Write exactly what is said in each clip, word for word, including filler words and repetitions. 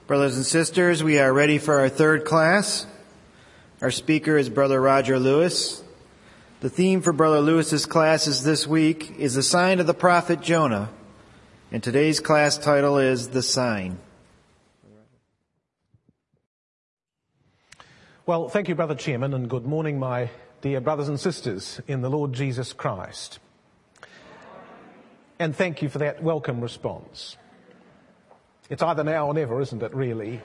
Brothers and sisters, we are ready for our third class. Our speaker is Brother Roger Lewis. The theme for Brother Lewis's classes this week is the sign of the prophet Jonah, and today's class title is The Sign. Well, thank you, Brother Chairman, and good morning, my dear brothers and sisters in the Lord Jesus Christ. And thank you for that welcome response. It's either now or never, isn't it, really?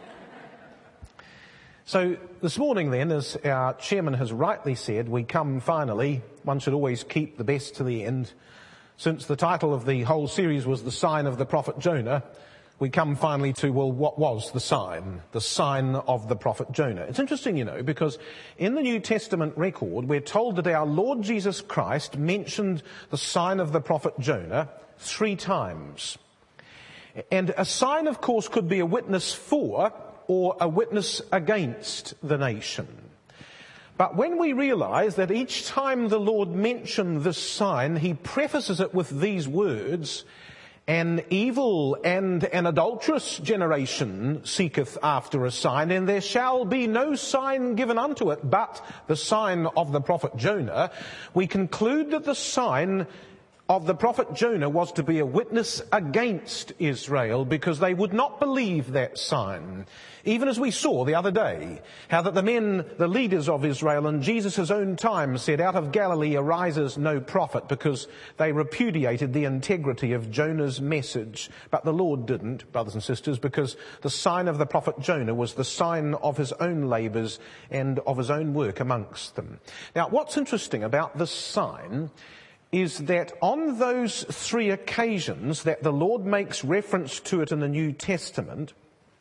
So this morning then, as our chairman has rightly said, we come finally, one should always keep the best to the end. Since the title of the whole series was The Sign of the Prophet Jonah, we come finally to, well, what was the sign? The sign of the prophet Jonah. It's interesting, you know, because in the New Testament record, we're told that our Lord Jesus Christ mentioned the sign of the prophet Jonah three times. And a sign, of course, could be a witness for or a witness against the nation. But when we realize that each time the Lord mentioned this sign, he prefaces it with these words, "An evil and an adulterous generation seeketh after a sign, and there shall be no sign given unto it but the sign of the prophet Jonah," we conclude that the sign of the prophet Jonah was to be a witness against Israel, because they would not believe that sign. Even as we saw the other day, how that the men, the leaders of Israel in Jesus' own time said, "Out of Galilee arises no prophet," because they repudiated the integrity of Jonah's message. But the Lord didn't, brothers and sisters, because the sign of the prophet Jonah was the sign of his own labours and of his own work amongst them. Now, what's interesting about this sign is that on those three occasions that the Lord makes reference to it in the New Testament,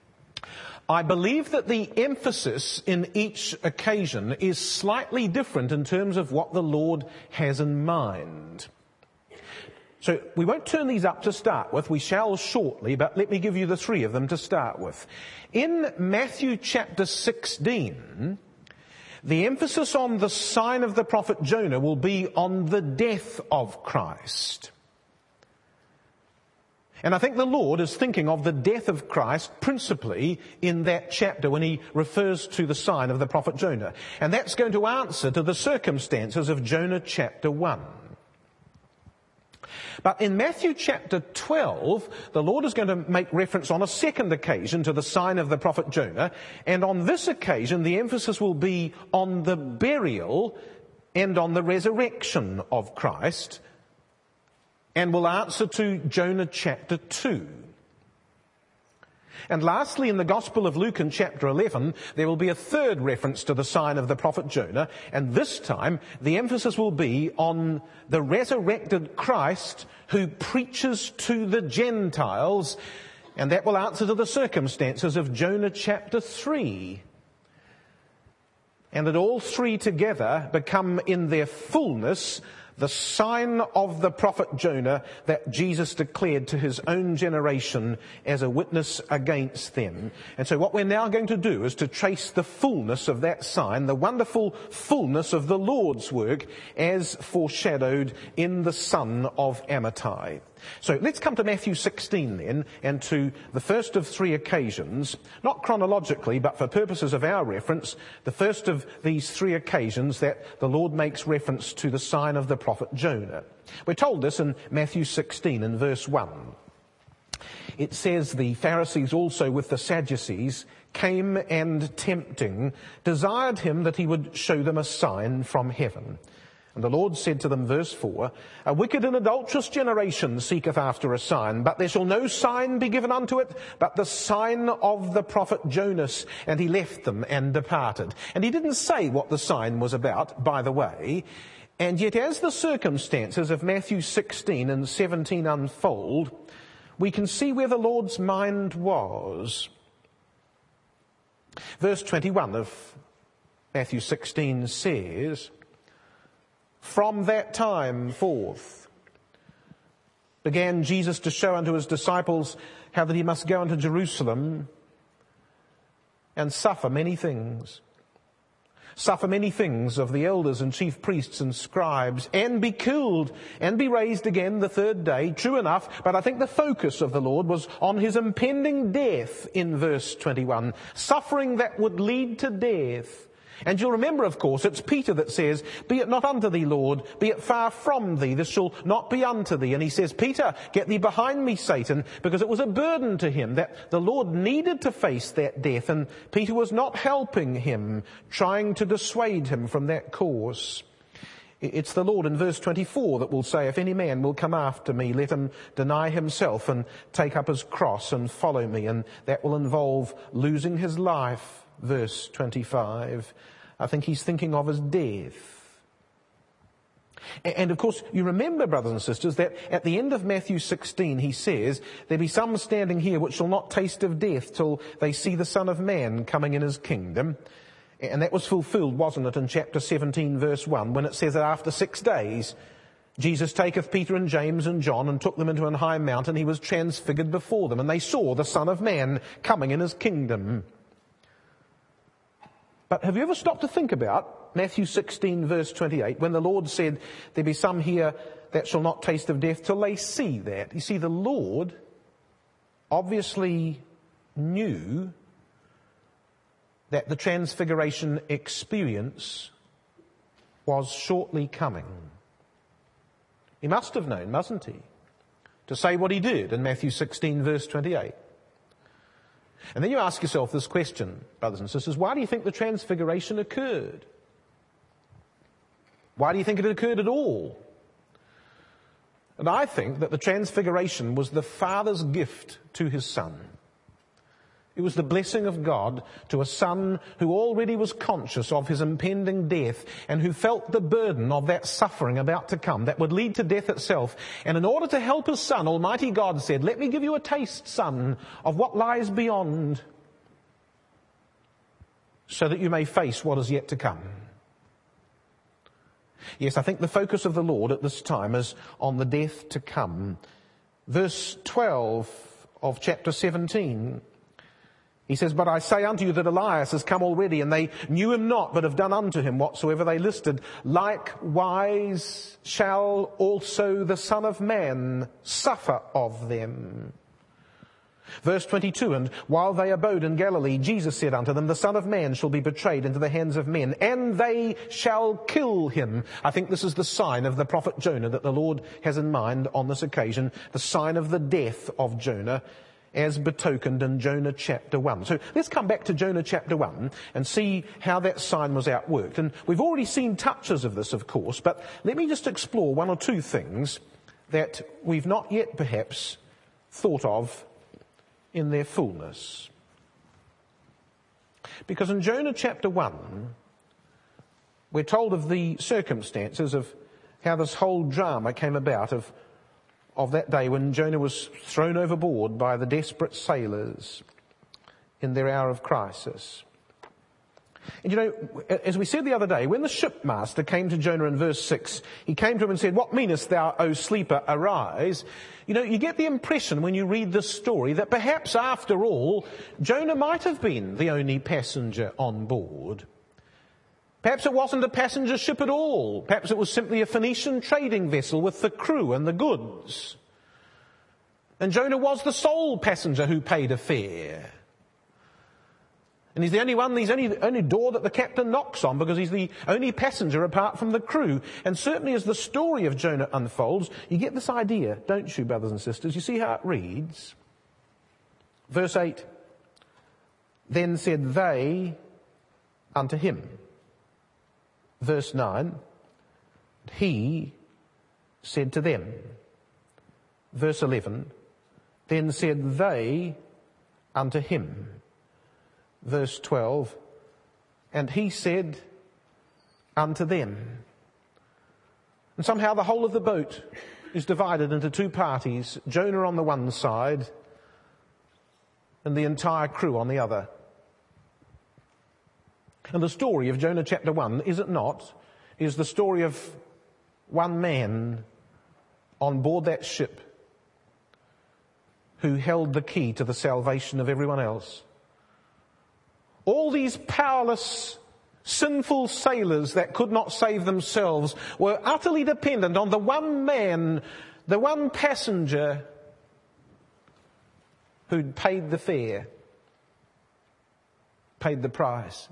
I believe that the emphasis in each occasion is slightly different in terms of what the Lord has in mind. So we won't turn these up to start with, we shall shortly, but let me give you the three of them to start with. In Matthew chapter sixteen, the emphasis on the sign of the prophet Jonah will be on the death of Christ. And I think the Lord is thinking of the death of Christ principally in that chapter when he refers to the sign of the prophet Jonah. And that's going to answer to the circumstances of Jonah chapter one. But in Matthew chapter twelve, the Lord is going to make reference on a second occasion to the sign of the prophet Jonah. And on this occasion, the emphasis will be on the burial and on the resurrection of Christ, and will answer to Jonah chapter two. And lastly, in the Gospel of Luke in chapter eleven, there will be a third reference to the sign of the prophet Jonah, and this time the emphasis will be on the resurrected Christ who preaches to the Gentiles, and that will answer to the circumstances of Jonah chapter three. And that all three together become in their fullness the sign of the prophet Jonah that Jesus declared to his own generation as a witness against them. And so what we're now going to do is to trace the fullness of that sign, the wonderful fullness of the Lord's work as foreshadowed in the son of Amittai. So let's come to Matthew sixteen then, and to the first of three occasions, not chronologically, but for purposes of our reference, the first of these three occasions that the Lord makes reference to the sign of the prophet Jonah. We're told this in Matthew sixteen in verse one. It says, "The Pharisees also with the Sadducees came and tempting, desired him that he would show them a sign from heaven. And the Lord said to them," verse four, "A wicked and adulterous generation seeketh after a sign, but there shall no sign be given unto it, but the sign of the prophet Jonas. And he left them and departed." And he didn't say what the sign was about, by the way. And yet as the circumstances of Matthew sixteen and seventeen unfold, we can see where the Lord's mind was. Verse twenty-one of Matthew sixteen says, "From that time forth began Jesus to show unto his disciples how that he must go unto Jerusalem and suffer many things, suffer many things of the elders and chief priests and scribes, and be killed, and be raised again the third day. True enough, but I think the focus of the Lord was on his impending death in verse twenty-one, suffering that would lead to death. And you'll remember, of course, it's Peter that says, "Be it not unto thee, Lord, be it far from thee, this shall not be unto thee." And he says, "Peter, get thee behind me, Satan," because it was a burden to him that the Lord needed to face that death, and Peter was not helping him, trying to dissuade him from that course. It's the Lord in verse twenty-four that will say, "If any man will come after me, let him deny himself and take up his cross and follow me." And that will involve losing his life. Verse twenty-five, I think he's thinking of his death. And of course, you remember, brothers and sisters, that at the end of Matthew sixteen, he says, "There be some standing here which shall not taste of death till they see the Son of Man coming in his kingdom." And that was fulfilled, wasn't it, in chapter seventeen, verse one, when it says that after six days, Jesus taketh Peter and James and John and took them into an high mountain. He was transfigured before them, and they saw the Son of Man coming in his kingdom. But have you ever stopped to think about Matthew sixteen verse twenty-eight, when the Lord said, "There be some here that shall not taste of death till they see that"? You see, the Lord obviously knew that the transfiguration experience was shortly coming. He must have known, mustn't he, to say what he did in Matthew sixteen verse twenty-eight. And then you ask yourself this question, brothers and sisters, why do you think the transfiguration occurred? Why do you think it occurred at all? And I think that the transfiguration was the Father's gift to his Son. It was the blessing of God to a Son who already was conscious of his impending death and who felt the burden of that suffering about to come that would lead to death itself. And in order to help his Son, Almighty God said, "Let me give you a taste, Son, of what lies beyond, so that you may face what is yet to come." Yes, I think the focus of the Lord at this time is on the death to come. Verse twelve of chapter seventeen, he says, "But I say unto you that Elias is come already, and they knew him not, but have done unto him whatsoever they listed. Likewise shall also the Son of Man suffer of them." Verse twenty-two, "And while they abode in Galilee, Jesus said unto them, The Son of Man shall be betrayed into the hands of men, and they shall kill him." I think this is the sign of the prophet Jonah that the Lord has in mind on this occasion, the sign of the death of Jonah, as betokened in Jonah chapter one. So let's come back to Jonah chapter one and see how that sign was outworked. And we've already seen touches of this, of course, but let me just explore one or two things that we've not yet perhaps thought of in their fullness. Because in Jonah chapter one, we're told of the circumstances of how this whole drama came about of of that day when Jonah was thrown overboard by the desperate sailors in their hour of crisis. And you know, as we said the other day, when the shipmaster came to Jonah in verse six, he came to him and said, "What meanest thou, O sleeper, arise?" You know, you get the impression when you read this story that perhaps after all, Jonah might have been the only passenger on board. Perhaps it wasn't a passenger ship at all. Perhaps it was simply a Phoenician trading vessel with the crew and the goods. And Jonah was the sole passenger who paid a fare. And he's the only one, he's only the only door that the captain knocks on because he's the only passenger apart from the crew. And certainly as the story of Jonah unfolds, you get this idea, don't you, brothers and sisters? You see how it reads? Verse eight, "Then said they unto him." Verse nine, "He said to them." Verse eleven, "Then said they unto him." Verse twelve, "And he said unto them." And somehow the whole of the boat is divided into two parties, Jonah on the one side and the entire crew on the other. And the story of Jonah chapter one, is it not, is the story of one man on board that ship who held the key to the salvation of everyone else. All these powerless sinful sailors that could not save themselves were utterly dependent on the one man, the one passenger who'd paid the fare, paid the price.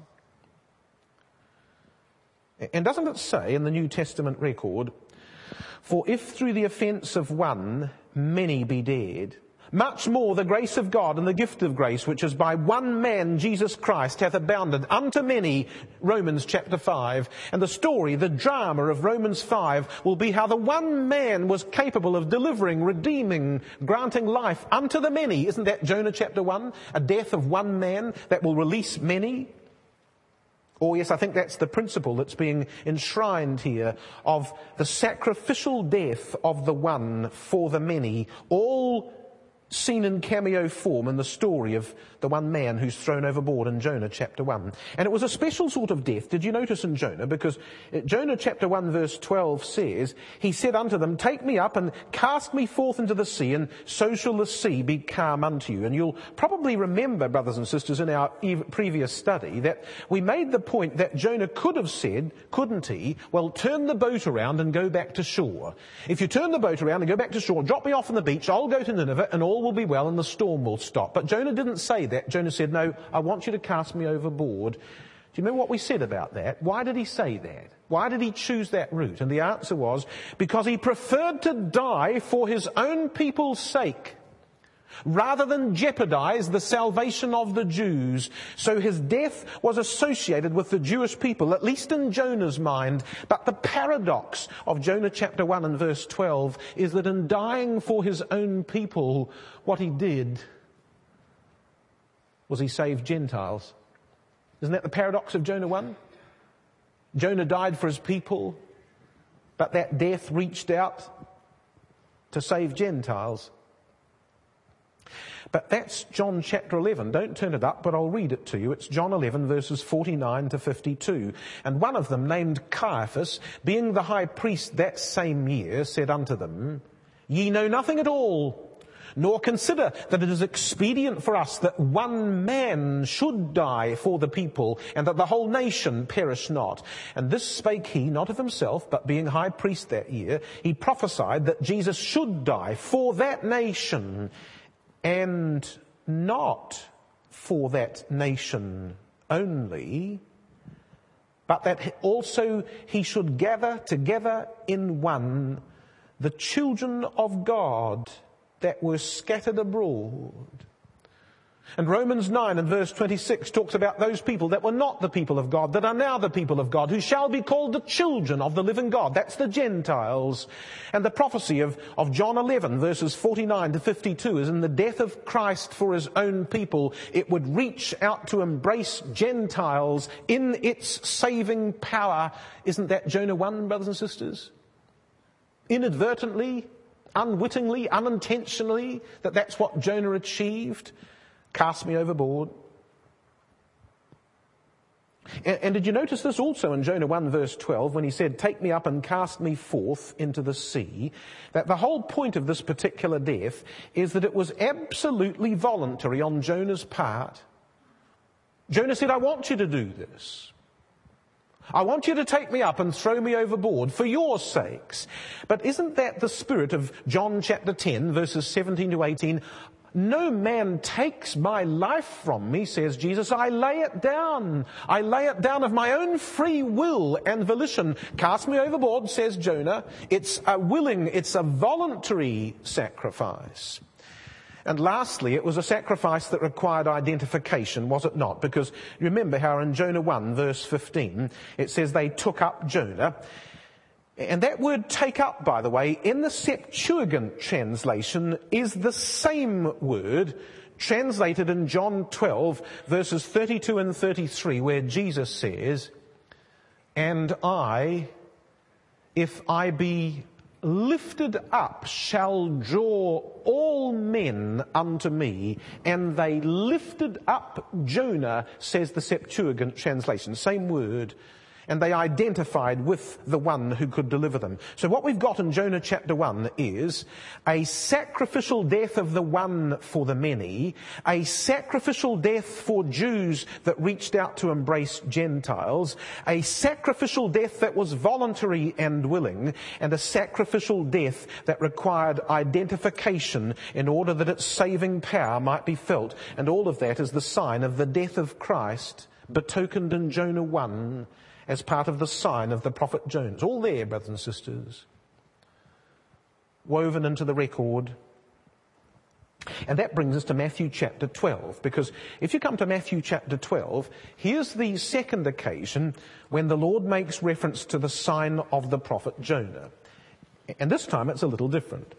And doesn't it say in the New Testament record, for if through the offence of one many be dead, much more the grace of God and the gift of grace, which is by one man, Jesus Christ, hath abounded unto many, Romans chapter five. And the story, the drama of Romans five will be how the one man was capable of delivering, redeeming, granting life unto the many. Isn't that Jonah chapter one? A death of one man that will release many? Oh yes, I think that's the principle that's being enshrined here of the sacrificial death of the one for the many, all seen in cameo form in the story of the one man who's thrown overboard in Jonah chapter one. And it was a special sort of death, did you notice, in Jonah? Because Jonah chapter one verse twelve says, he said unto them, take me up and cast me forth into the sea, and so shall the sea be calm unto you. And you'll probably remember, brothers and sisters, in our previous study that we made the point that Jonah could have said, couldn't he, well, turn the boat around and go back to shore. If you turn the boat around and go back to shore, drop me off on the beach, I'll go to Nineveh and all will be well and the storm will stop. But Jonah didn't say that. Jonah said, no, I want you to cast me overboard. Do you remember what we said about that? Why did he say that? Why did he choose that route? And the answer was, because he preferred to die for his own people's sake, rather than jeopardize the salvation of the Jews. So his death was associated with the Jewish people, at least in Jonah's mind. But the paradox of Jonah chapter one and verse twelve is that in dying for his own people, what he did was he saved Gentiles. Isn't that the paradox of Jonah one? Jonah died for his people, but that death reached out to save Gentiles. But that's John chapter eleven. Don't turn it up, but I'll read it to you. It's John eleven verses forty-nine to fifty-two. And one of them, named Caiaphas, being the high priest that same year, said unto them, ye know nothing at all, nor consider that it is expedient for us that one man should die for the people, and that the whole nation perish not. And this spake he not of himself, but being high priest that year, he prophesied that Jesus should die for that nation, and not for that nation only, but that also he should gather together in one the children of God that were scattered abroad. And Romans nine and verse twenty-six talks about those people that were not the people of God, that are now the people of God, who shall be called the children of the living God. That's the Gentiles. And the prophecy of, of John eleven verses forty-nine to fifty-two is in the death of Christ for his own people, it would reach out to embrace Gentiles in its saving power. Isn't that Jonah one, brothers and sisters? Inadvertently, unwittingly, unintentionally, that that's what Jonah achieved. Cast me overboard. And, and did you notice this also in Jonah one verse twelve when he said, take me up and cast me forth into the sea, that the whole point of this particular death is that it was absolutely voluntary on Jonah's part. Jonah said, I want you to do this. I want you to take me up and throw me overboard for your sakes. But isn't that the spirit of John chapter ten verses seventeen to eighteen? No man takes my life from me, says Jesus. I lay it down. I lay it down of my own free will and volition. Cast me overboard, says Jonah. It's a willing, it's a voluntary sacrifice. And lastly, it was a sacrifice that required identification, was it not? Because remember how in Jonah one verse fifteen, it says they took up Jonah. And that word take up, by the way, in the Septuagint translation is the same word translated in John twelve verses thirty-two and thirty-three, where Jesus says, and I, if I be lifted up, shall draw all men unto me. And they lifted up Jonah, says the Septuagint translation, same word. and they identified with the one who could deliver them. So what we've got in Jonah chapter one is a sacrificial death of the one for the many, a sacrificial death for Jews that reached out to embrace Gentiles, a sacrificial death that was voluntary and willing, and a sacrificial death that required identification in order that its saving power might be felt. And all of that is the sign of the death of Christ, betokened in Jonah one as part of the sign of the prophet Jonah. It's all there, brothers and sisters, woven into the record. And that brings us to Matthew chapter twelve, because if you come to Matthew chapter twelve, here's the second occasion when the Lord makes reference to the sign of the prophet Jonah. And this time it's a little different.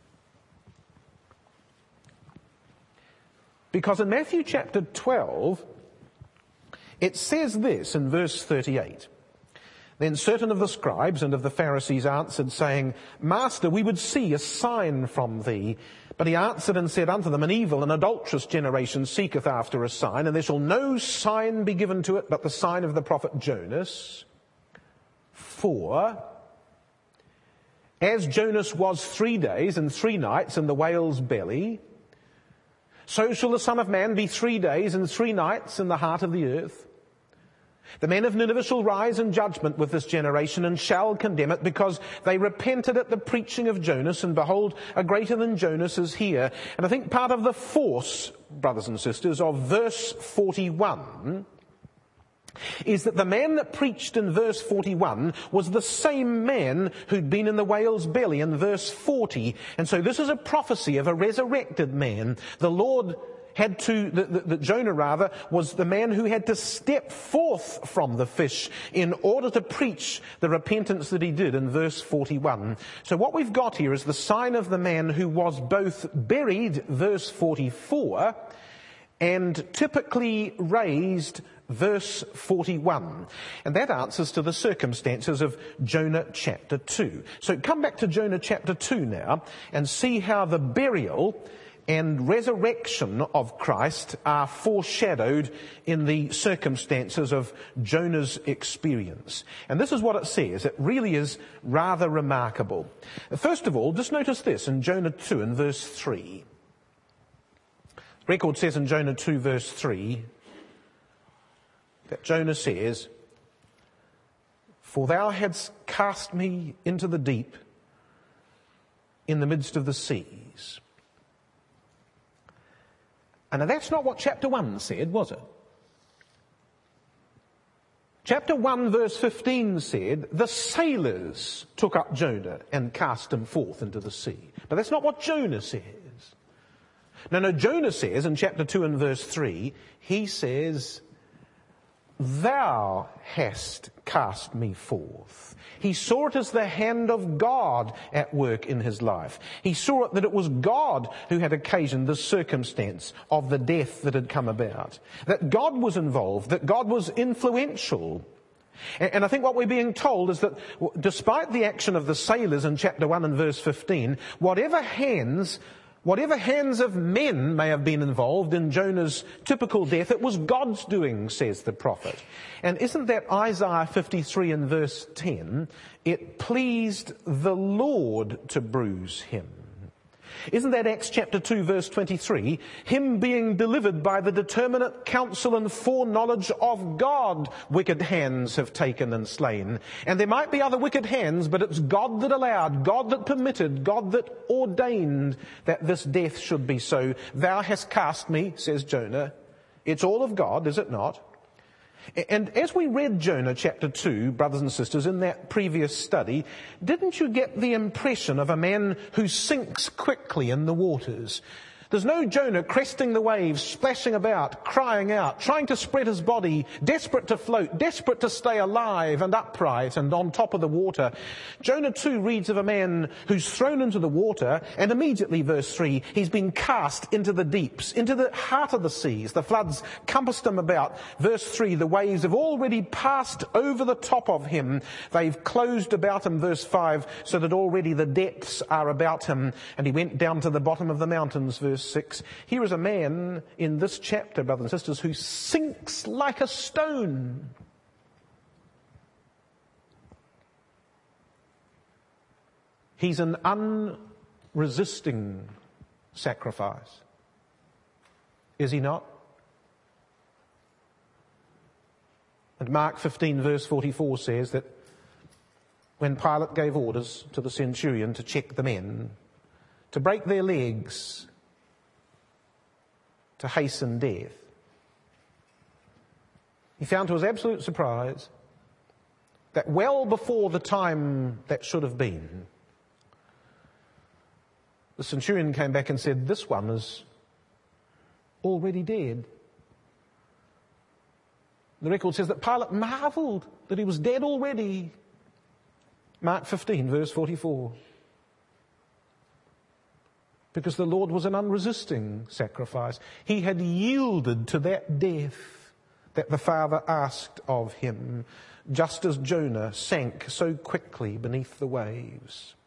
Because in Matthew chapter twelve, it says this in verse thirty-eight. Then certain of the scribes and of the Pharisees answered, saying, Master, we would see a sign from thee. But he answered and said unto them, An evil and adulterous generation seeketh after a sign, and there shall no sign be given to it but the sign of the prophet Jonas. For as Jonas was three days and three nights in the whale's belly, so shall the Son of Man be three days and three nights in the heart of the earth. The men of Nineveh shall rise in judgment with this generation and shall condemn it, because they repented at the preaching of Jonas, and behold, a greater than Jonas is here. And I think part of the force, brothers and sisters, of verse forty-one is that the man that preached in verse forty-one was the same man who'd been in the whale's belly in verse forty. And so this is a prophecy of a resurrected man. The Lord had to, that, that Jonah rather, was the man who had to step forth from the fish in order to preach the repentance that he did in verse forty-one. So what we've got here is the sign of the man who was both buried, verse forty-four, and typically raised, verse forty-one. And that answers to the circumstances of Jonah chapter two. So come back to Jonah chapter two now and see how the burial and resurrection of Christ are foreshadowed in the circumstances of Jonah's experience. And this is what it says. It really is rather remarkable. First of all, just notice this in Jonah two and verse three. Record says in Jonah two verse three that Jonah says, For thou hadst cast me into the deep in the midst of the seas. And that's not what chapter one said, was it? Chapter one verse fifteen said, the sailors took up Jonah and cast him forth into the sea. But that's not what Jonah says. No, no, Jonah says in chapter two and verse three, he says, Thou hast cast me forth. He saw it as the hand of God at work in his life. He saw it that it was God who had occasioned the circumstance of the death that had come about. That God was involved, that God was influential. And I think what we're being told is that despite the action of the sailors in chapter one and verse fifteen, whatever hands Whatever hands of men may have been involved in Jonah's typical death, it was God's doing, says the prophet. And isn't that Isaiah fifty-three and verse ten? It pleased the Lord to bruise him. Isn't that Acts chapter two verse twenty-three? Him being delivered by the determinate counsel and foreknowledge of God, wicked hands have taken and slain. And there might be other wicked hands, but it's God that allowed, God that permitted, God that ordained that this death should be so. Thou hast cast me, says Jonah. It's all of God, is it not? And as we read Jonah chapter two, brothers and sisters, in that previous study, didn't you get the impression of a man who sinks quickly in the waters? There's no Jonah cresting the waves, splashing about, crying out, trying to spread his body, desperate to float, desperate to stay alive and upright and on top of the water. Jonah two reads of a man who's thrown into the water, and immediately, verse three, he's been cast into the deeps, into the heart of the seas. The floods compassed him about. Verse three, the waves have already passed over the top of him. They've closed about him, verse five, so that already the depths are about him. And he went down to the bottom of the mountains, verse six. Here is a man in this chapter, brothers and sisters, who sinks like a stone. He's an unresisting sacrifice. Is he not? And Mark fifteen verse forty-four says that when Pilate gave orders to the centurion to check the men, to break their legs, to hasten death, he found to his absolute surprise that well before the time that should have been, the centurion came back and said, "This one is already dead." The record says that Pilate marveled that he was dead already. Mark fifteen, verse forty-four. Because the Lord was an unresisting sacrifice. He had yielded to that death that the Father asked of him, just as Jonah sank so quickly beneath the waves.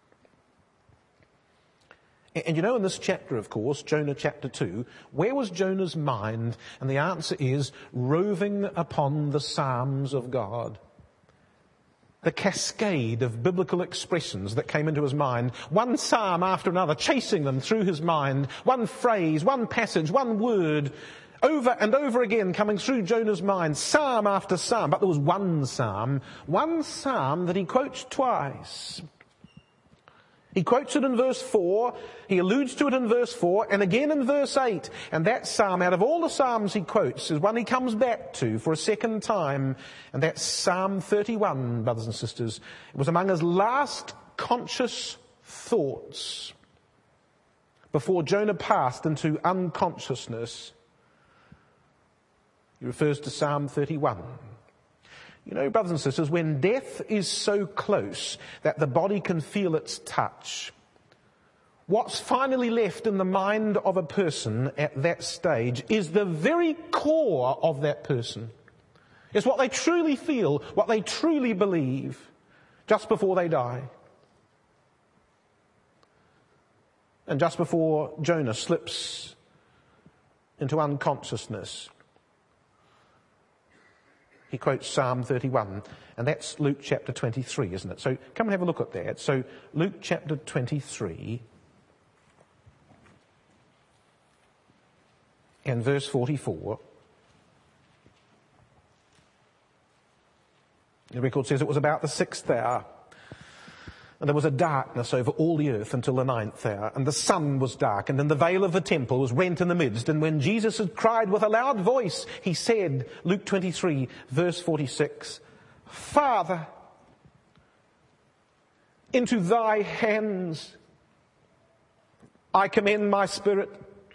And you know, in this chapter, of course, Jonah chapter two, where was Jonah's mind? And the answer is roving upon the Psalms of God. The cascade of biblical expressions that came into his mind, one psalm after another, chasing them through his mind, one phrase, one passage, one word, over and over again coming through Jonah's mind, psalm after psalm. But there was one psalm, one psalm that he quotes twice. He quotes it in verse four, he alludes to it in verse four, and again in verse eight. And that psalm, out of all the psalms he quotes, is one he comes back to for a second time. And that's Psalm thirty-one, brothers and sisters. It was among his last conscious thoughts before Jonah passed into unconsciousness. He refers to Psalm thirty-one. You know, brothers and sisters, when death is so close that the body can feel its touch, what's finally left in the mind of a person at that stage is the very core of that person. It's what they truly feel, what they truly believe, just before they die. And just before Jonah slips into unconsciousness, he quotes Psalm thirty-one, and that's Luke chapter twenty-three, isn't it? So come and have a look at that. So Luke chapter twenty-three and verse forty-four. The record says it was about the sixth hour, and there was a darkness over all the earth until the ninth hour, and the sun was darkened, and the veil of the temple was rent in the midst. And when Jesus had cried with a loud voice, he said, Luke twenty-three, verse forty-six, "Father, into thy hands I commend my spirit."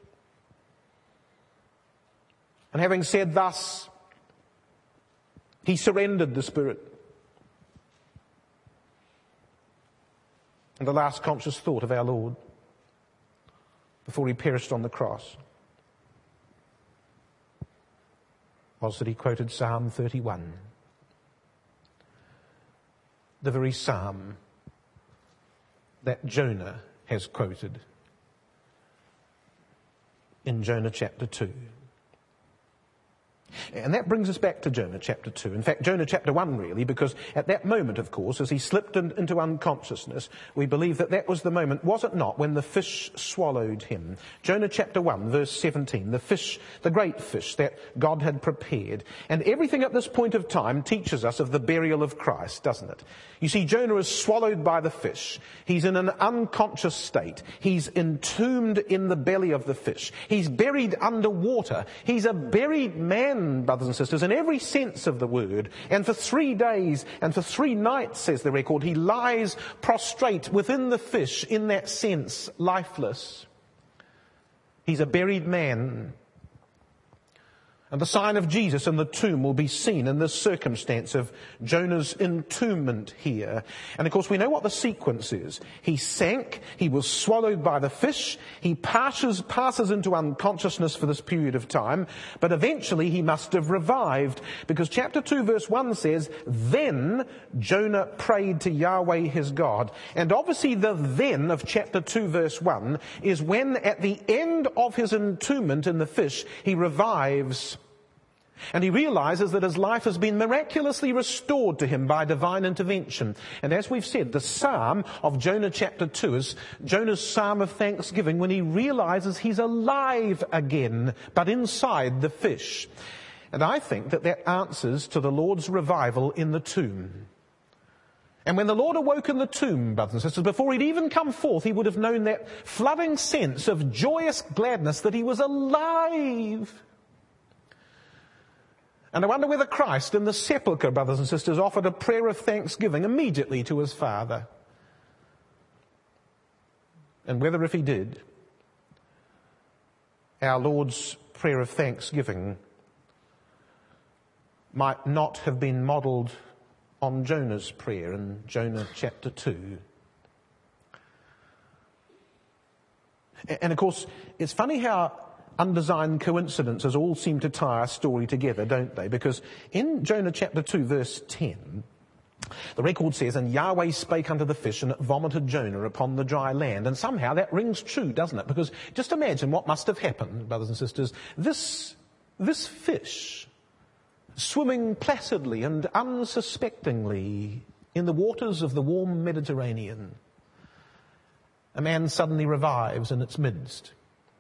And having said thus, he surrendered the spirit. And the last conscious thought of our Lord before he perished on the cross was that he quoted Psalm thirty-one, the very psalm that Jonah has quoted in Jonah chapter two. And that brings us back to Jonah chapter two. In fact, Jonah chapter one really, because at that moment, of course, as he slipped in, into unconsciousness, we believe that that was the moment, was it not, when the fish swallowed him? Jonah chapter one, verse seventeen, the fish, the great fish that God had prepared. And everything at this point of time teaches us of the burial of Christ, doesn't it? You see, Jonah is swallowed by the fish. He's in an unconscious state. He's entombed in the belly of the fish. He's buried underwater. He's a buried man, brothers and sisters, in every sense of the word. And for three days and for three nights, says the record, he lies prostrate within the fish, in that sense, lifeless. He's a buried man. And the sign of Jesus in the tomb will be seen in this circumstance of Jonah's entombment here. And of course we know what the sequence is. He sank, he was swallowed by the fish, he passes, passes into unconsciousness for this period of time, but eventually he must have revived, because chapter two verse one says, "Then Jonah prayed to Yahweh his God." And obviously the then of chapter two verse one is when at the end of his entombment in the fish, he revives And he realizes that his life has been miraculously restored to him by divine intervention. And as we've said, the psalm of Jonah chapter two is Jonah's psalm of thanksgiving when he realizes he's alive again, but inside the fish. And I think that that answers to the Lord's revival in the tomb. And when the Lord awoke in the tomb, brothers and sisters, before he'd even come forth, he would have known that flooding sense of joyous gladness that he was alive. And I wonder whether Christ in the sepulchre, brothers and sisters, offered a prayer of thanksgiving immediately to his Father. And whether if he did, our Lord's prayer of thanksgiving might not have been modelled on Jonah's prayer in Jonah chapter two. And of course, it's funny how undesigned coincidences all seem to tie our story together, don't they? Because in Jonah chapter two, verse ten, the record says, "And Yahweh spake unto the fish, and it vomited Jonah upon the dry land." And somehow that rings true, doesn't it? Because just imagine what must have happened, brothers and sisters. This, this fish, swimming placidly and unsuspectingly in the waters of the warm Mediterranean, a man suddenly revives in its midst.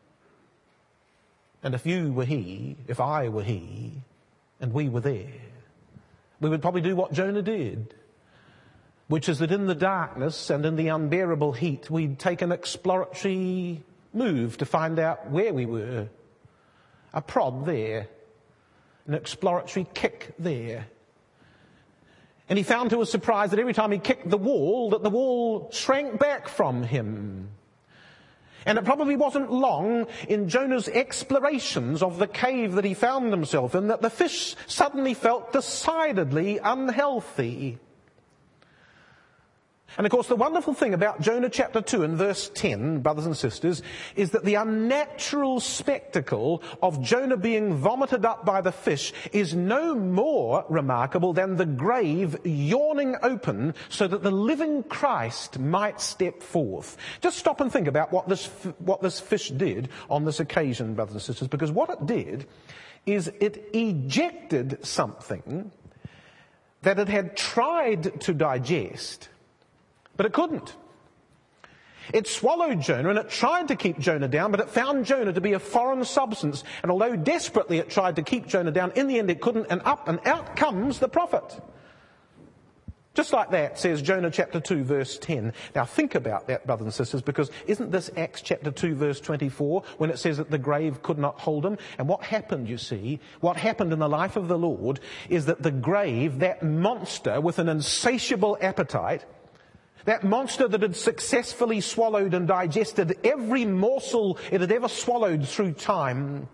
And if you were he, if I were he, and we were there, we would probably do what Jonah did, which is that in the darkness and in the unbearable heat, we'd take an exploratory move to find out where we were. A prod there, an exploratory kick there. And he found to his surprise that every time he kicked the wall, that the wall shrank back from him. And it probably wasn't long in Jonah's explorations of the cave that he found himself in that the fish suddenly felt decidedly unhealthy. And of course, the wonderful thing about Jonah chapter two and verse ten, brothers and sisters, is that the unnatural spectacle of Jonah being vomited up by the fish is no more remarkable than the grave yawning open so that the living Christ might step forth. Just stop and think about what this, what this fish did on this occasion, brothers and sisters, because what it did is it ejected something that it had tried to digest, but it couldn't. It swallowed Jonah and it tried to keep Jonah down, but it found Jonah to be a foreign substance. And although desperately it tried to keep Jonah down, in the end it couldn't, and up and out comes the prophet. Just like that, says Jonah chapter two, verse ten. Now think about that, brothers and sisters, because isn't this Acts chapter two, verse twenty-four, when it says that the grave could not hold him? And what happened, you see, what happened in the life of the Lord is that the grave, that monster with an insatiable appetite, that monster that had successfully swallowed and digested every morsel it had ever swallowed through time,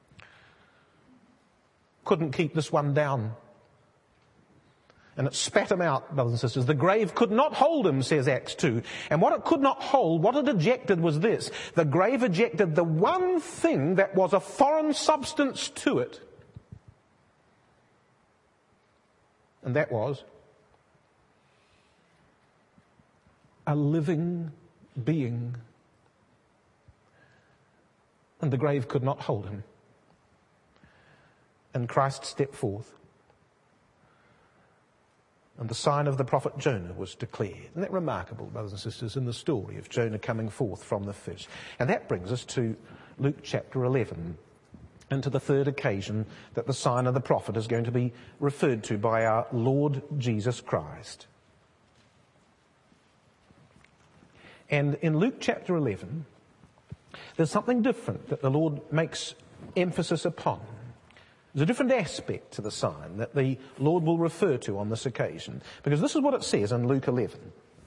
couldn't keep this one down. And it spat him out, brothers and sisters. The grave could not hold him, says Acts two. And what it could not hold, what it ejected was this. The grave ejected the one thing that was a foreign substance to it. And that was a living being. And the grave could not hold him. And Christ stepped forth. And the sign of the prophet Jonah was declared. Isn't that remarkable, brothers and sisters, in the story of Jonah coming forth from the fish? And that brings us to Luke chapter eleven, and to the third occasion that the sign of the prophet is going to be referred to by our Lord Jesus Christ. And in Luke chapter eleven, there's something different that the Lord makes emphasis upon. There's a different aspect to the sign that the Lord will refer to on this occasion. Because this is what it says in Luke eleven.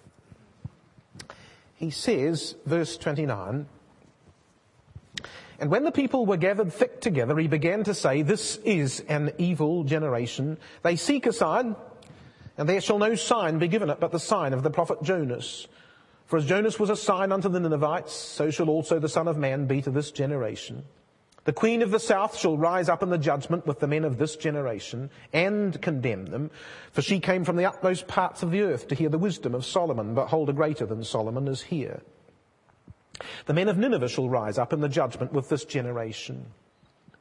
He says, verse twenty-nine, "And when the people were gathered thick together, he began to say, This is an evil generation. They seek a sign, and there shall no sign be given it but the sign of the prophet Jonas. For as Jonas was a sign unto the Ninevites, so shall also the Son of Man be to this generation. The queen of the south shall rise up in the judgment with the men of this generation and condemn them. For she came from the utmost parts of the earth to hear the wisdom of Solomon. Behold, a greater than Solomon is here. The men of Nineveh shall rise up in the judgment with this generation.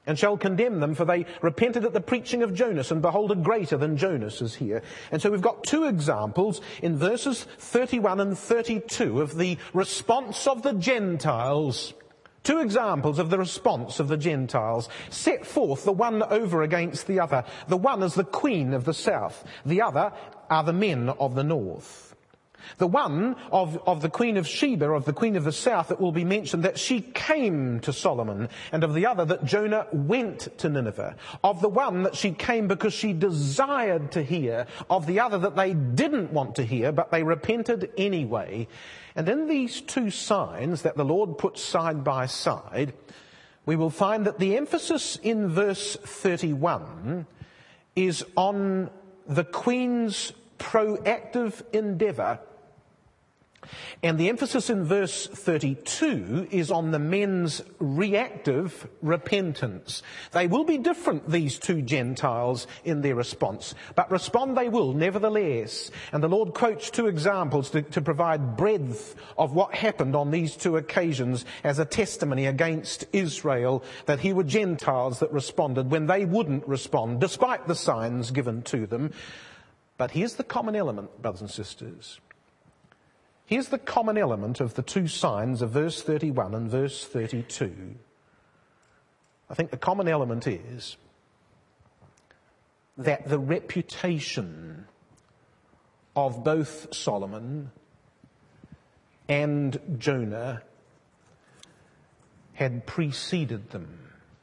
and shall condemn them, for they repented at the preaching of Jonas, and behold, a greater than Jonas is here. And so we've got two examples in verses thirty-one and thirty-two of the response of the Gentiles. Two examples of the response of the Gentiles, set forth the one over against the other. The one is the queen of the south, the other are the men of the north. The one of, of the Queen of Sheba, of the Queen of the South, it will be mentioned that she came to Solomon, and of the other that Jonah went to Nineveh. Of the one that she came because she desired to hear, of the other that they didn't want to hear, but they repented anyway. And in these two signs that the Lord puts side by side, we will find that the emphasis in verse thirty-one is on the Queen's proactive endeavour, and the emphasis in verse thirty-two is on the men's reactive repentance. They will be different, these two Gentiles, in their response, but respond they will nevertheless. And the Lord quotes two examples to, to provide breadth of what happened on these two occasions as a testimony against Israel, that he were Gentiles that responded when they wouldn't respond, despite the signs given to them. But here's the common element, brothers and sisters. Here's the common element of the two signs of verse thirty-one and verse thirty-two. I think the common element is that the reputation of both Solomon and Jonah had preceded them.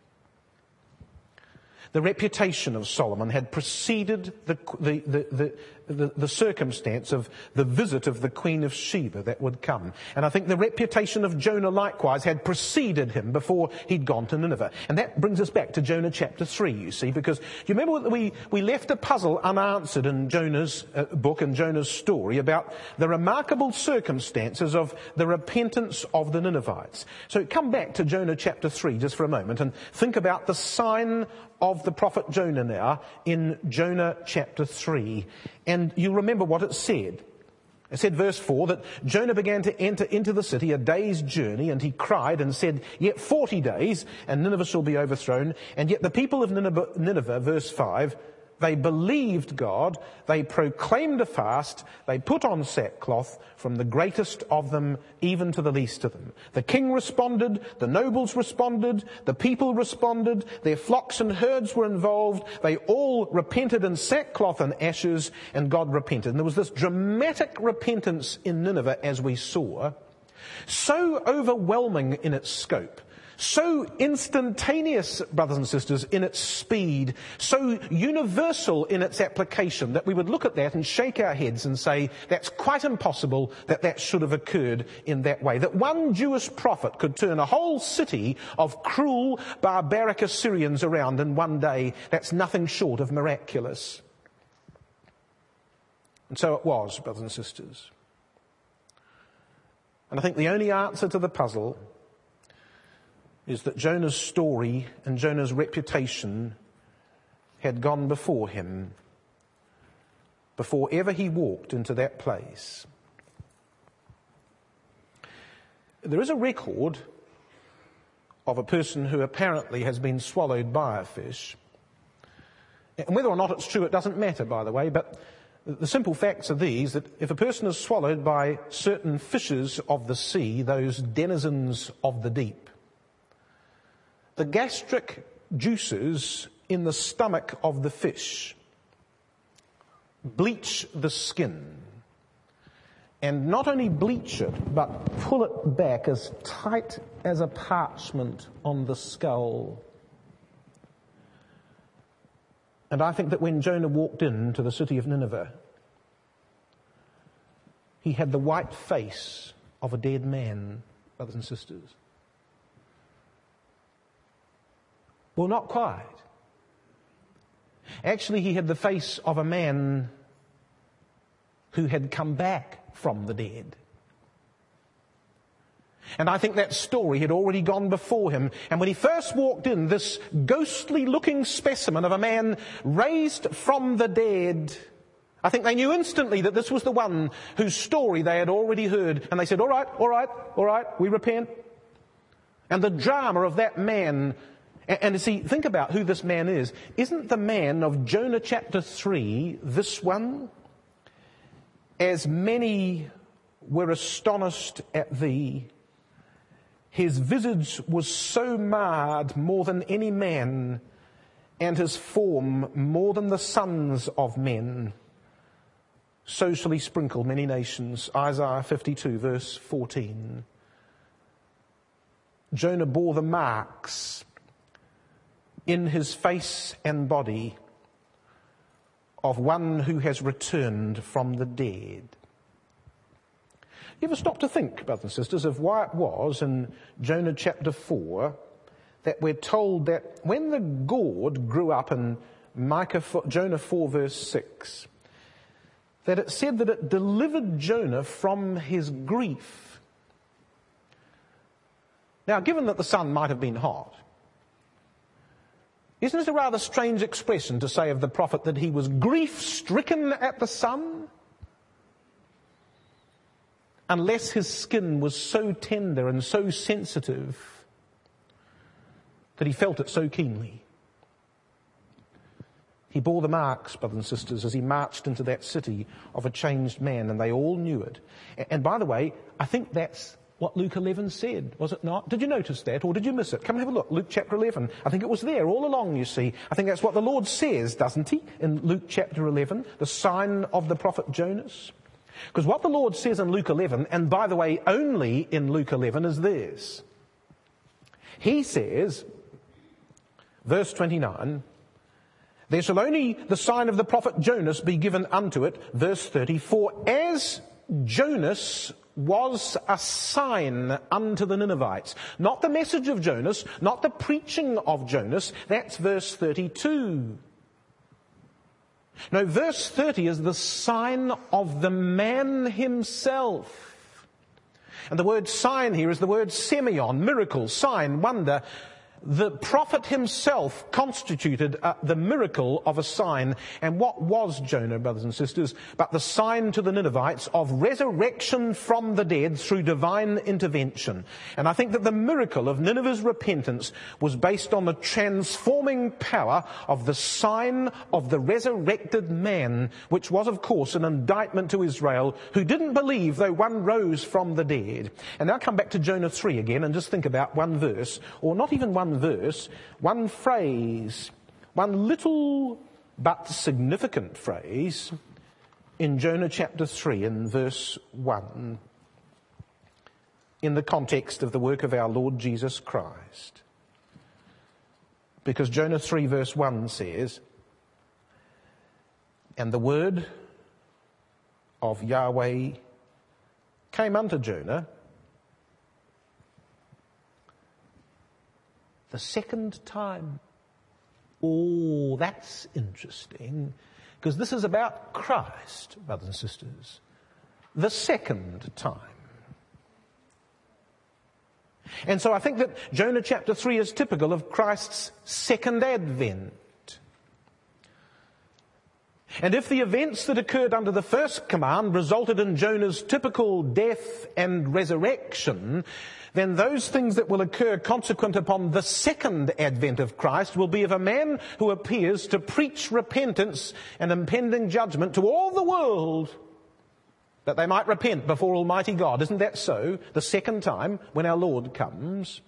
The reputation of Solomon had preceded the, the, the, the, the, the circumstance of the visit of the Queen of Sheba that would come. And I think the reputation of Jonah likewise had preceded him before he'd gone to Nineveh. And that brings us back to Jonah chapter three, you see, because do you remember that we, we left a puzzle unanswered in Jonah's uh, book and Jonah's story about the remarkable circumstances of the repentance of the Ninevites. So come back to Jonah chapter three just for a moment and think about the sign of the prophet Jonah now in Jonah chapter three. And you remember what it said. It said, verse four, that Jonah began to enter into the city a day's journey, and he cried and said, yet forty days, and Nineveh shall be overthrown. And yet the people of Nineveh, Nineveh, verse five, they believed God, they proclaimed a fast, they put on sackcloth, from the greatest of them even to the least of them. The king responded, the nobles responded, the people responded, their flocks and herds were involved, they all repented in sackcloth and ashes, and God repented. And there was this dramatic repentance in Nineveh, as we saw, so overwhelming in its scope, so instantaneous, brothers and sisters, in its speed, so universal in its application, that we would look at that and shake our heads and say, that's quite impossible that that should have occurred in that way. That one Jewish prophet could turn a whole city of cruel, barbaric Assyrians around in one day, that's nothing short of miraculous. And so it was, brothers and sisters. And I think the only answer to the puzzle is that Jonah's story and Jonah's reputation had gone before him before ever he walked into that place. There is a record of a person who apparently has been swallowed by a fish. And whether or not it's true, it doesn't matter, by the way, but the simple facts are these, that if a person is swallowed by certain fishes of the sea, those denizens of the deep, the gastric juices in the stomach of the fish bleach the skin, and not only bleach it, but pull it back as tight as a parchment on the skull. And I think that when Jonah walked into the city of Nineveh, he had the white face of a dead man, brothers and sisters. Well, not quite. Actually, he had the face of a man who had come back from the dead. And I think that story had already gone before him. And when he first walked in, this ghostly-looking specimen of a man raised from the dead, I think they knew instantly that this was the one whose story they had already heard. And they said, all right, all right, all right, we repent. And the drama of that man And, and you see, think about who this man is. Isn't the man of Jonah chapter three this one? As many were astonished at thee, his visage was so marred more than any man, and his form more than the sons of men. So shall he sprinkle many nations. Isaiah fifty-two verse fourteen. Jonah bore the marks in his face and body of one who has returned from the dead. You ever stop to think, brothers and sisters, of why it was in Jonah chapter four that we're told that when the gourd grew up in Micah, Jonah four verse six, that it said that it delivered Jonah from his grief. Now, given that the sun might have been hot, isn't it a rather strange expression to say of the prophet that he was grief-stricken at the sun? Unless his skin was so tender and so sensitive that he felt it so keenly. He bore the marks, brothers and sisters, as he marched into that city of a changed man, and they all knew it. And by the way, I think that's what Luke eleven said, was it not? Did you notice that, or did you miss it? Come and have a look. Luke chapter eleven. I think it was there all along, you see. I think that's what the Lord says, doesn't he, in Luke chapter eleven, the sign of the prophet Jonas? Because what the Lord says in Luke eleven, and by the way, only in Luke eleven, is this. He says, verse twenty-nine, there shall only the sign of the prophet Jonas be given unto it, verse thirty, for as Jonas was a sign unto the Ninevites. Not the message of Jonas, not the preaching of Jonas, that's verse thirty-two. No, verse thirty is the sign of the man himself. And the word sign here is the word semeion, miracle, sign, wonder. The prophet himself constituted uh, the miracle of a sign. And what was Jonah, brothers and sisters, but the sign to the Ninevites of resurrection from the dead through divine intervention. And I think that the miracle of Nineveh's repentance was based on the transforming power of the sign of the resurrected man, which was, of course, an indictment to Israel, who didn't believe though one rose from the dead. And now come back to Jonah three again and just think about one verse, or not even one verse, one phrase, one little but significant phrase in Jonah chapter three in verse one, in the context of the work of our Lord Jesus Christ. Because Jonah three verse one says, and the word of Yahweh came unto Jonah the second time. Oh, that's interesting, because this is about Christ, brothers and sisters. The second time. And so I think that Jonah chapter three is typical of Christ's second advent. And if the events that occurred under the first command resulted in Jonah's typical death and resurrection, then those things that will occur consequent upon the second advent of Christ will be of a man who appears to preach repentance and impending judgment to all the world, that they might repent before Almighty God. Isn't that so? The second time when our Lord comes.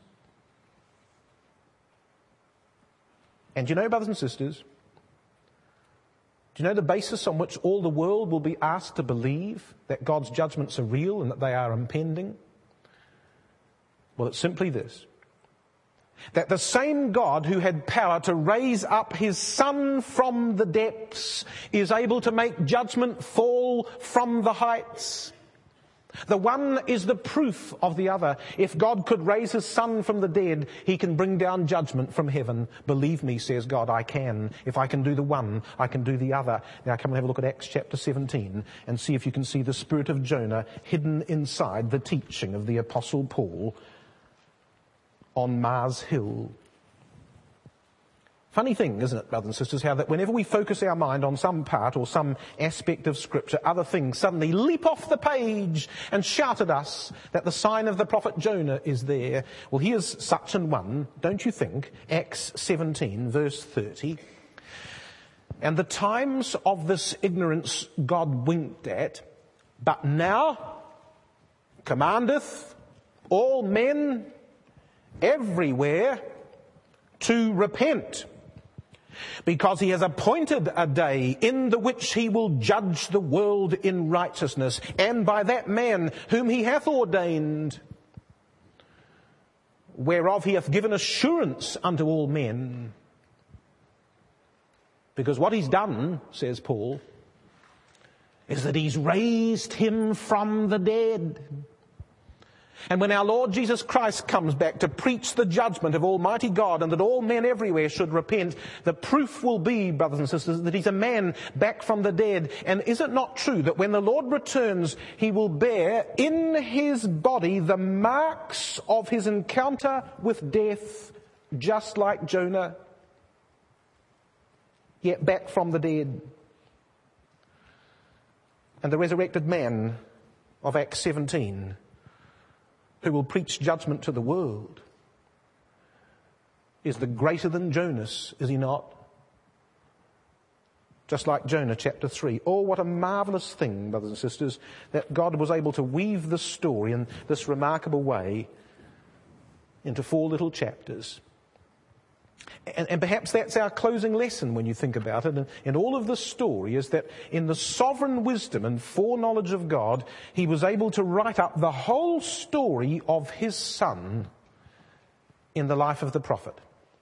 And you know, brothers and sisters, do you know the basis on which all the world will be asked to believe that God's judgments are real and that they are impending? Well, it's simply this. That the same God who had power to raise up his Son from the depths is able to make judgment fall from the heights. The one is the proof of the other. If God could raise his Son from the dead, he can bring down judgment from heaven. Believe me, says God, I can. If I can do the one, I can do the other. Now come and have a look at Acts chapter seventeen and see if you can see the spirit of Jonah hidden inside the teaching of the Apostle Paul on Mars Hill. Funny thing, isn't it, brothers and sisters, how that whenever we focus our mind on some part or some aspect of Scripture, other things suddenly leap off the page and shout at us that the sign of the prophet Jonah is there. Well, here's such an one, don't you think? Acts seventeen, verse thirty. And the times of this ignorance God winked at, but now commandeth all men everywhere to repent, because he has appointed a day in the which he will judge the world in righteousness, and by that man whom he hath ordained, whereof he hath given assurance unto all men. Because what he's done, says Paul, is that he's raised him from the dead. And when our Lord Jesus Christ comes back to preach the judgment of Almighty God and that all men everywhere should repent, the proof will be, brothers and sisters, that he's a man back from the dead. And is it not true that when the Lord returns, he will bear in his body the marks of his encounter with death, just like Jonah, yet back from the dead? And the resurrected man of Acts seventeen, who will preach judgment to the world, is the greater than Jonas, is he not? Just like Jonah chapter three. Oh, what a marvellous thing, brothers and sisters, that God was able to weave the story in this remarkable way into four little chapters. And, and perhaps that's our closing lesson when you think about it. And, and all of this story is that in the sovereign wisdom and foreknowledge of God, he was able to write up the whole story of his son in the life of the prophet.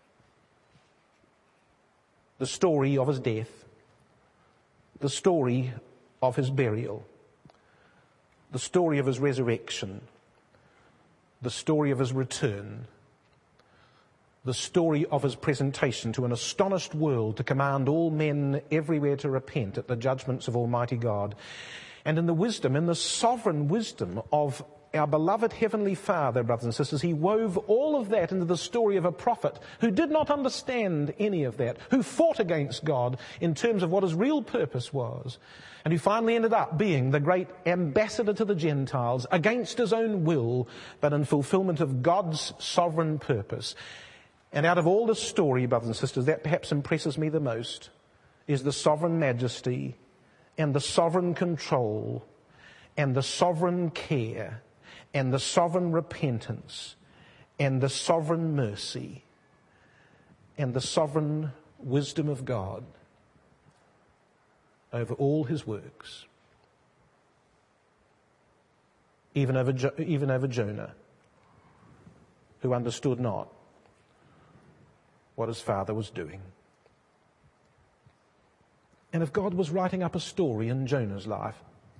The story of his death, the story of his burial, the story of his resurrection, the story of his return, the story of his presentation to an astonished world to command all men everywhere to repent at the judgments of Almighty God. And in the wisdom, in the sovereign wisdom of our beloved Heavenly Father, brothers and sisters, he wove all of that into the story of a prophet who did not understand any of that, who fought against God in terms of what his real purpose was, and who finally ended up being the great ambassador to the Gentiles against his own will, but in fulfillment of God's sovereign purpose. And out of all this story, brothers and sisters, that perhaps impresses me the most is the sovereign majesty and the sovereign control and the sovereign care and the sovereign repentance and the sovereign mercy and the sovereign wisdom of God over all his works, even over, jo- even over Jonah, who understood not what his father was doing. And if God was writing up a story in Jonah's life,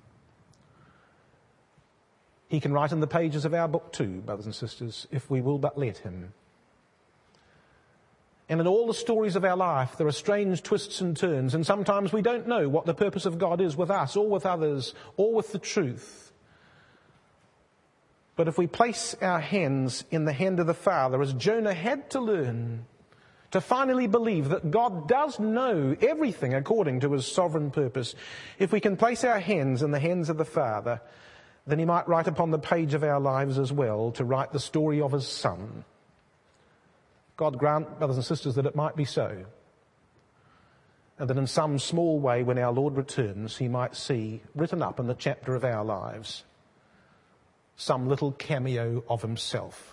he can write in the pages of our book too, brothers and sisters, if we will but let him. And in all the stories of our life, there are strange twists and turns, and sometimes we don't know what the purpose of God is with us or with others or with the truth. But if we place our hands in the hand of the Father, as Jonah had to learn, to finally believe that God does know everything according to his sovereign purpose, if we can place our hands in the hands of the Father, then he might write upon the page of our lives as well to write the story of his Son. God grant, brothers and sisters, that it might be so, and that in some small way when our Lord returns, he might see written up in the chapter of our lives some little cameo of himself.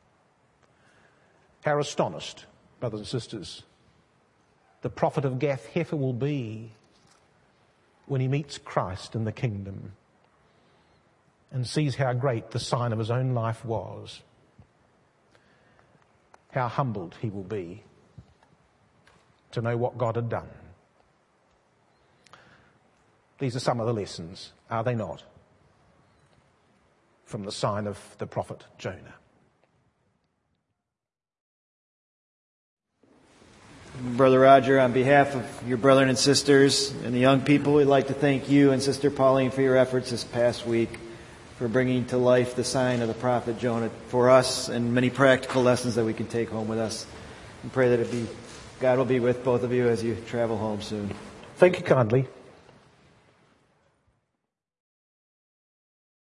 How astonished, brothers and sisters, the prophet of Gath Hepher will be when he meets Christ in the kingdom and sees how great the sign of his own life was. How humbled he will be to know what God had done. These are some of the lessons, are they not, from the sign of the prophet Jonah. Brother Roger, on behalf of your brethren and sisters and the young people, we'd like to thank you and Sister Pauline for your efforts this past week, for bringing to life the sign of the prophet Jonah for us and many practical lessons that we can take home with us. And pray that it be God will be with both of you as you travel home soon. Thank you kindly.